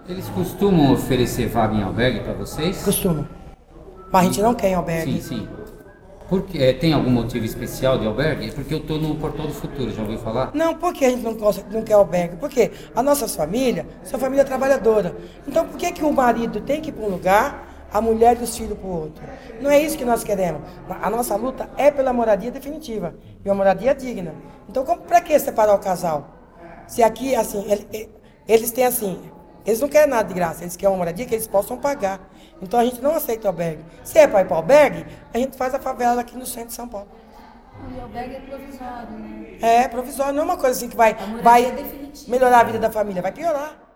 Eles costumam oferecer vaga em albergue para vocês? Costuma. Mas a gente não quer em albergue. Sim, sim. Tem algum motivo especial de albergue? É porque eu estou no Portal do Futuro, já ouviu falar? Não, por que a gente não quer albergue? Porque as nossas famílias são família trabalhadora. Então por que o marido tem que ir para um lugar, a mulher e os filhos para o outro? Não é isso que nós queremos. A nossa luta é pela moradia definitiva e uma moradia digna. Então para que separar o casal? Se aqui, assim, eles têm assim, eles não querem nada de graça, eles querem uma moradia que eles possam pagar. Então a gente não aceita o albergue. Se é para ir para o albergue, a gente faz a favela aqui no centro de São Paulo. E o albergue é provisório, né? É provisório, não é uma coisa assim que vai A moradia é definitiva. melhorar a vida da família, vai piorar.